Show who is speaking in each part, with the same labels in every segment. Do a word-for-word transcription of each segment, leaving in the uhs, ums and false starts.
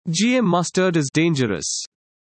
Speaker 1: G M mustard is dangerous.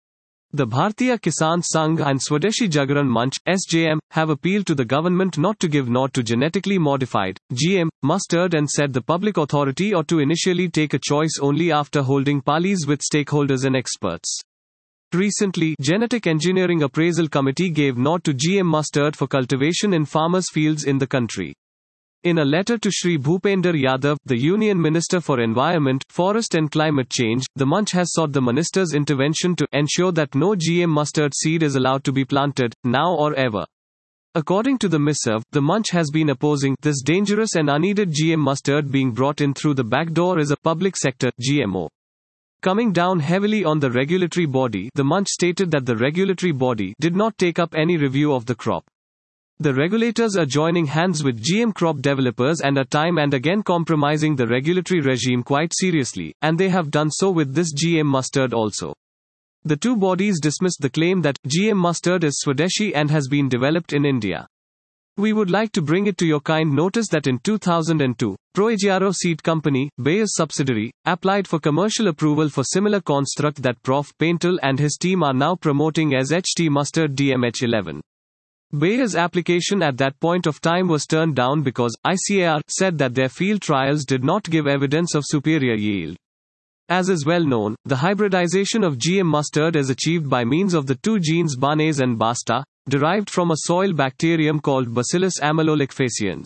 Speaker 1: The Bharatiya Kisan Sangh and Swadeshi Jagran Manch (S J M) have appealed to the government not to give nod to genetically modified G M mustard and said the public authority ought to initially take a choice only after holding parleys with stakeholders and experts. Recently, Genetic Engineering Appraisal Committee gave nod to G M mustard for cultivation in farmers' fields in the country. In a letter to Shri Bhupender Yadav, the Union Minister for Environment, Forest and Climate Change, the Manch has sought the Minister's intervention to ensure that no G M mustard seed is allowed to be planted, now or ever. According to the missive, the Manch has been opposing this dangerous and unneeded G M mustard being brought in through the back door as a public sector G M O. Coming down heavily on the regulatory body, the Manch stated that the regulatory body did not take up any review of the crop. The regulators are joining hands with G M crop developers and are time and again compromising the regulatory regime quite seriously, and they have done so with this G M mustard also. The two bodies dismissed the claim that G M mustard is Swadeshi and has been developed in India. We would like to bring it to your kind notice that in two thousand two, Proegiaro Seed Company, Bayer's subsidiary, applied for commercial approval for similar construct that Professor Paintal and his team are now promoting as H T mustard D M H eleven. Bayer's application at that point of time was turned down because I C A R said that their field trials did not give evidence of superior yield. As is well known, the hybridization of G M mustard is achieved by means of the two genes Banase and Basta, derived from a soil bacterium called Bacillus amylolicfaciens.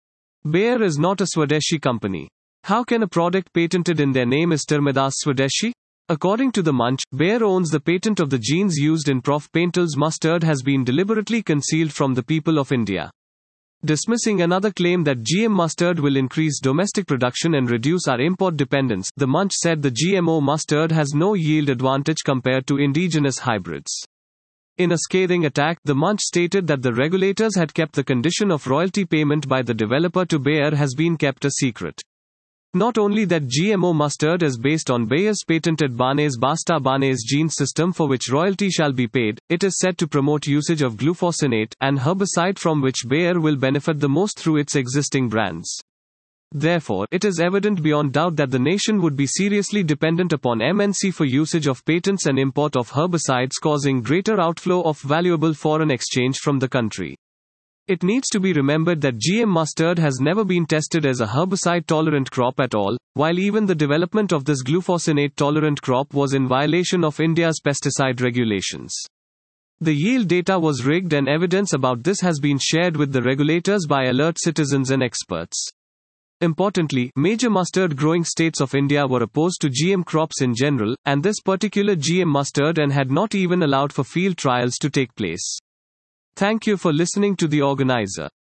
Speaker 1: Bayer is not a Swadeshi company. How can a product patented in their name is termed as Swadeshi? According to the Manch, Bayer owns the patent of the genes used in Professor Paintal's mustard has been deliberately concealed from the people of India. Dismissing another claim that G M mustard will increase domestic production and reduce our import dependence, the Manch said the G M O mustard has no yield advantage compared to indigenous hybrids. In a scathing attack, the Manch stated that the regulators had kept the condition of royalty payment by the developer to Bayer has been kept a secret. Not only that G M O mustard is based on Bayer's patented Banase Basta Banase gene system for which royalty shall be paid, it is said to promote usage of glufosinate, an herbicide from which Bayer will benefit the most through its existing brands. Therefore, it is evident beyond doubt that the nation would be seriously dependent upon M N C for usage of patents and import of herbicides, causing greater outflow of valuable foreign exchange from the country. It needs to be remembered that G M mustard has never been tested as a herbicide-tolerant crop at all, while even the development of this glufosinate-tolerant crop was in violation of India's pesticide regulations. The yield data was rigged and evidence about this has been shared with the regulators by alert citizens and experts. Importantly, major mustard-growing states of India were opposed to G M crops in general, and this particular G M mustard and had not even allowed for field trials to take place. Thank you for listening to the organizer.